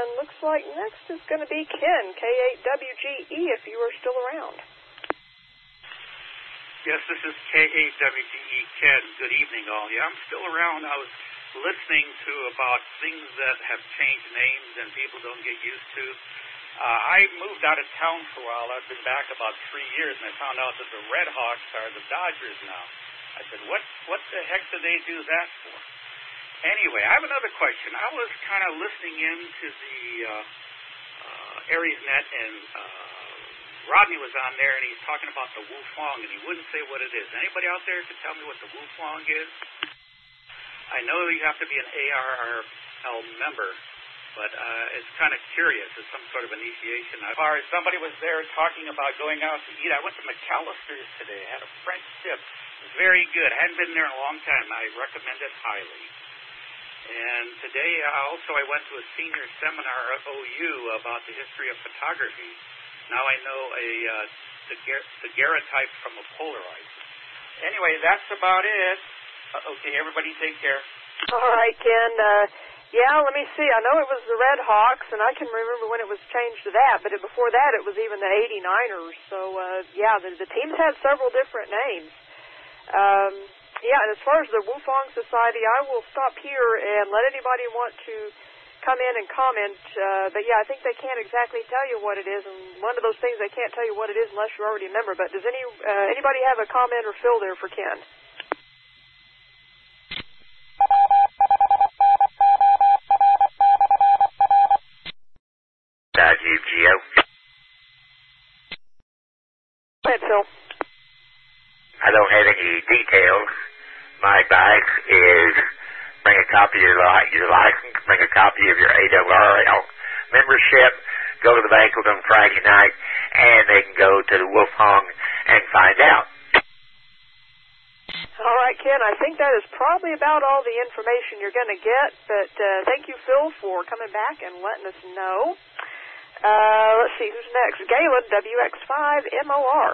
And looks like next is going to be Ken, K8WGE, if you are still around. Yes, this is K8WGE, Ken. Good evening, all. Yeah, I'm still around. I was listening to about things that have changed names and people don't get used to. I moved out of town for a while. I've been back about 3 years, and I found out that the Red Hawks are the Dodgers now. I said, what the heck do they do that for? Anyway, I have another question. I was kind of listening into the Aries Net, and Rodney was on there, and he's talking about the Wufang, and he wouldn't say what it is. Anybody out there can tell me what the Wufang is? I know you have to be an ARRL member, but it's kind of curious. It's some sort of initiation. As far as somebody was there talking about going out to eat, I went to McAllister's today. I had a French dip. It was very good. I hadn't been there in a long time. I recommend it highly. And today also I went to a senior seminar at OU about the history of photography. Now I know the daguerreotype from a Polaroid. Anyway, that's about it. Okay, everybody take care. All right, Ken. Yeah, let me see. I know it was the Red Hawks, and I can remember when it was changed to that, but before that it was even the 89ers. So, yeah, the teams had several different names. Yeah, and as far as the Wufang Society, I will stop here and let anybody want to come in and comment. But, yeah, I think they can't exactly tell you what it is, and one of those things they can't tell you what it is unless you're already a member. But does anybody have a comment or fill there for Ken? Geo. Go ahead, Phil. I don't have any details. My advice is bring a copy of your license, bring a copy of your ARRL membership, go to the banquet on Friday night, and they can go to the Wufang and find out. All right, Ken, I think that is probably about all the information you're going to get, but thank you, Phil, for coming back and letting us know. Let's see, who's next? Galen, WX5MOR.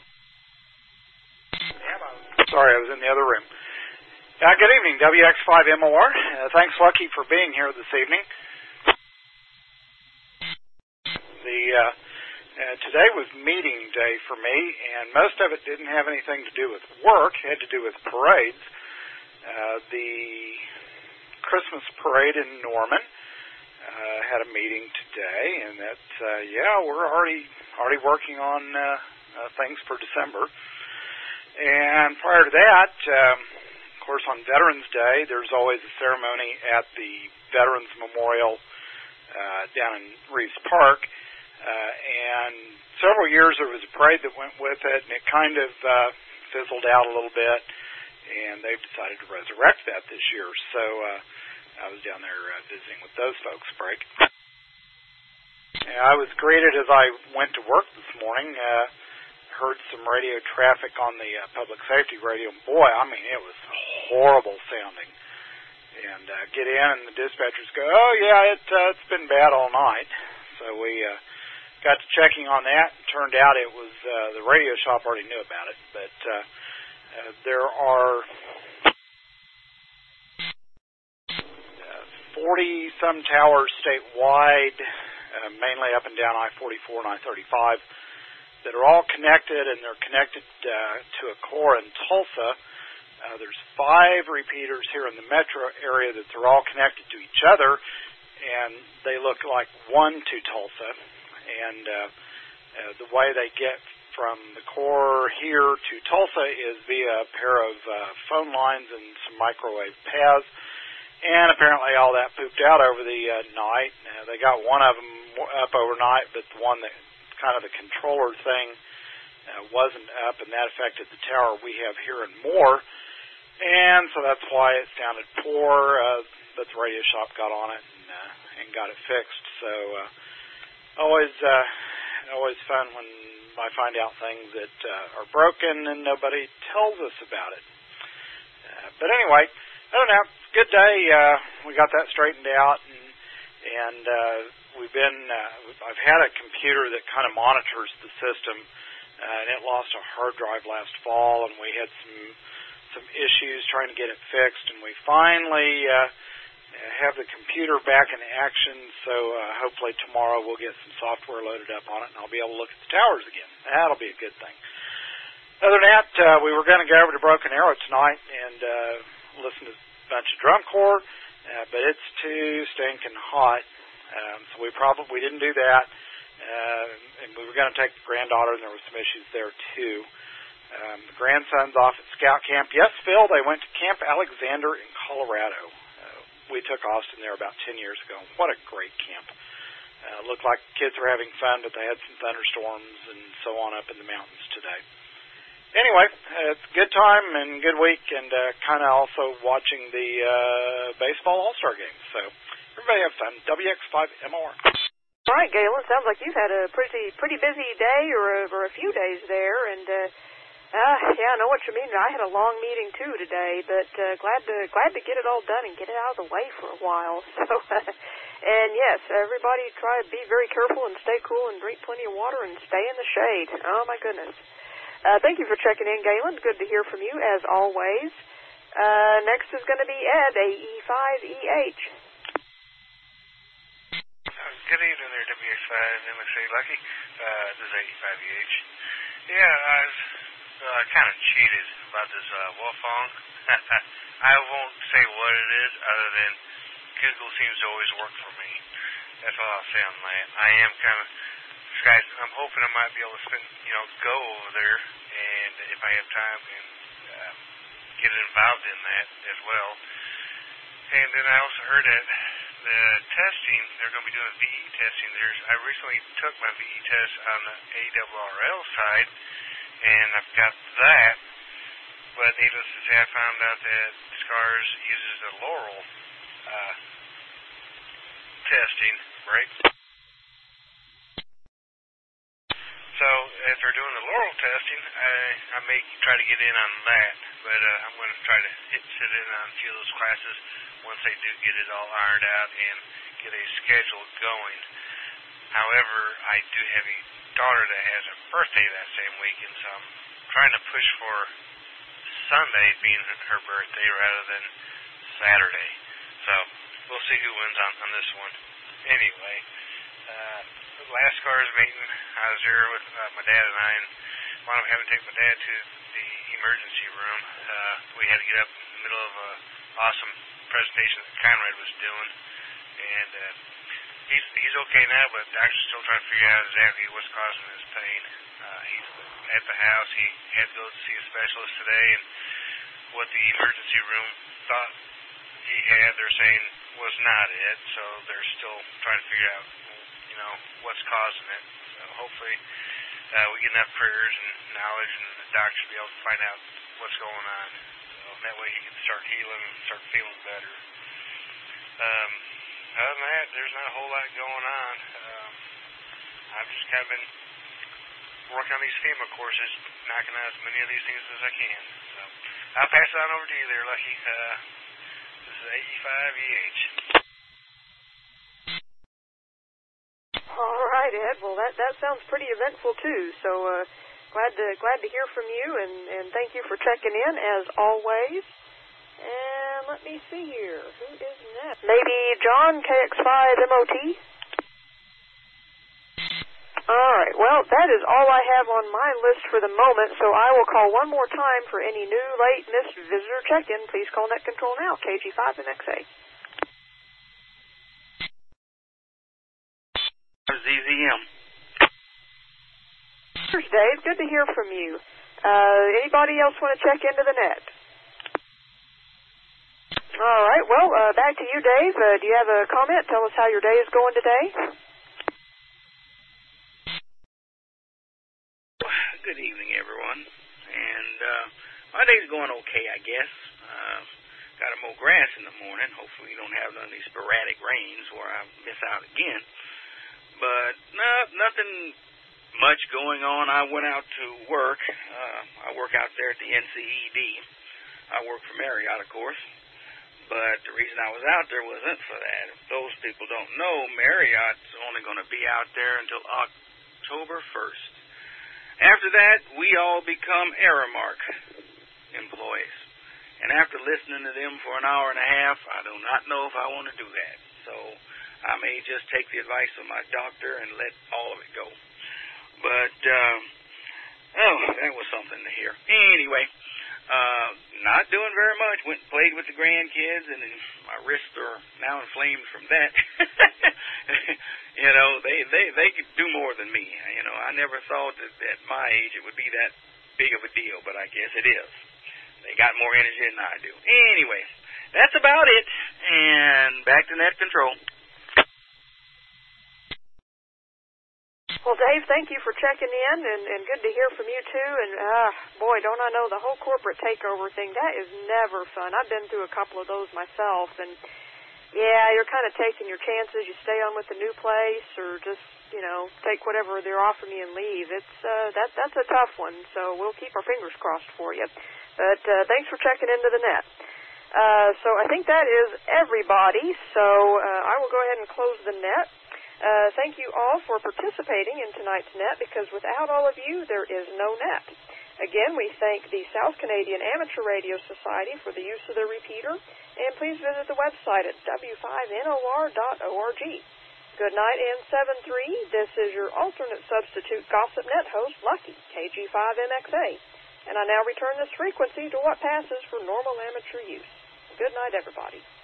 Sorry, I was in the other room. Good evening, WX5MOR. Thanks, Lucky, for being here this evening. Today was meeting day for me, and most of it didn't have anything to do with work. It had to do with parades. The Christmas parade in Norman had a meeting today, and that's, we're already working on things for December. And prior to that, of course, on Veterans Day, there's always a ceremony at the Veterans Memorial down in Reeves Park. And several years there was a parade that went with it, and it kind of fizzled out a little bit, and they've decided to resurrect that this year. So I was down there visiting with those folks, Break. I was greeted as I went to work this morning. Heard some radio traffic on the public safety radio. Boy, I mean, it was horrible sounding. And get in, and the dispatchers go, "Oh yeah, it's been bad all night." So we got to checking on that. It turned out it was the radio shop already knew about it, but there are 40-some towers statewide, mainly up and down I-44 and I-35. That are all connected, and they're connected to a core in Tulsa. There's 5 repeaters here in the metro area that they're all connected to each other, and they look like one to Tulsa. And the way they get from the core here to Tulsa is via a pair of phone lines and some microwave paths. And apparently all that pooped out over the night. They got one of them up overnight, but the one that kind of the controller thing wasn't up, and that affected the tower we have here in Moore, and so that's why it sounded poor, but the radio shop got on it and got it fixed. So always fun when I find out things that are broken and nobody tells us about it. But anyway, I don't know, good day. We got that straightened out, and I've had a computer that kind of monitors the system, and it lost a hard drive last fall, and we had some issues trying to get it fixed, and we finally have the computer back in action, so hopefully tomorrow we'll get some software loaded up on it, and I'll be able to look at the towers again. That'll be a good thing. Other than that, we were going to go over to Broken Arrow tonight and listen to a bunch of drum corps, but it's too stinking hot, so we didn't do that. And we were going to take the granddaughter, and there were some issues there too. The grandson's off at Scout Camp. Yes, Phil, they went to Camp Alexander in Colorado. We took Austin there about 10 years ago. What a great camp. Looked like kids were having fun, but they had some thunderstorms and so on up in the mountains today. Anyway, it's a good time and good week, and kind of also watching the baseball All-Star game. So everybody have fun. WX5MR. All right, Galen, sounds like you've had a pretty busy day or a few days there, and yeah, I know what you mean. I had a long meeting too today, but glad to get it all done and get it out of the way for a while. So, and yes, everybody try to be very careful and stay cool and drink plenty of water and stay in the shade. Oh my goodness. Thank you for checking in, Galen. Good to hear from you as always. Next is going to be Ed, AE5EH. Good evening there, WX5 MXA Lucky. This is AE5EH. Yeah, I was kind of cheated about this Wolfong. I won't say what it is other than Google seems to always work for me. That's all I'll say on that. I am kind of, guys, I'm hoping I might be able to go over there, and if I have time, and get involved in that as well. And then I also heard that the testing, they're going to be doing VE testing. I recently took my VE test on the ARRL side, and I've got that, but needless to say, I found out that SCARS uses the Laurel testing, right? So if they're doing the Laurel testing, I may try to get in on that, but I'm going to try to sit in on a few of those classes once they do get it all ironed out and get a schedule going. However, I do have a daughter that has a birthday that same weekend, so I'm trying to push for Sunday being her birthday rather than Saturday. So we'll see who wins on this one. Anyway, last SCARS meeting, I was there with my dad and I, and wound up having to take my dad to the emergency room. We had to get up in the middle of an awesome presentation that Conrad was doing, and he's okay now, but the doctor's still trying to figure out exactly what's causing his pain. He's at the house. He had to go see a specialist today, and what the emergency room thought he had, they're saying was not it, so they're still trying to figure out, what's causing it. So hopefully we get enough prayers and knowledge, and the doctor will be able to find out what's going on. So that way he can start healing and start feeling better. Other than that, there's not a whole lot going on. I've just kind of been working on these FEMA courses, knocking out as many of these things as I can. So I'll pass it on over to you there, Lucky. This is AE5EH. All right, Ed. Well, that sounds pretty eventful too. So glad to hear from you, and thank you for checking in as always. And let me see here. Who is next? Maybe John, KX5MOT? All right. Well, that is all I have on my list for the moment, so I will call one more time for any new, late, missed visitor check-in. Please call Net Control now, KG5MXA. ZZM. Here's Dave. Good to hear from you. Anybody else want to check into the net? All right. Well, back to you, Dave. Do you have a comment? Tell us how your day is going today. Good evening, everyone. And my day's going okay, I guess. Got to mow grass in the morning. Hopefully we don't have none of these sporadic rains where I miss out again. But nothing much going on. I went out to work. I work out there at the NCED. I work for Marriott, of course. But the reason I was out there wasn't for that. If those people don't know, Marriott's only going to be out there until October 1st. After that, we all become Aramark employees. And after listening to them for an hour and a half, I do not know if I want to do that. So I may just take the advice of my doctor and let all of it go. But, that was something to hear. Anyway, not doing very much. Went and played with the grandkids, and my wrists are now inflamed from that. They could do more than me. I never thought that at my age it would be that big of a deal, but I guess it is. They got more energy than I do. Anyway, that's about it. And back to net control. Well, Dave, thank you for checking in, and good to hear from you, too. And, boy, don't I know, the whole corporate takeover thing, that is never fun. I've been through a couple of those myself, and, yeah, you're kind of taking your chances. You stay on with the new place or just, take whatever they're offering you and leave. That's a tough one, so we'll keep our fingers crossed for you. But thanks for checking into the net. So I think that is everybody, so I will go ahead and close the net. Thank you all for participating in tonight's net, because without all of you, there is no net. Again, we thank the South Canadian Amateur Radio Society for the use of the repeater, and please visit the website at w5nor.org. Good night and 7-3. This is your alternate substitute Gossip Net host, Lucky, KG5MXA. And I now return this frequency to what passes for normal amateur use. Good night, everybody.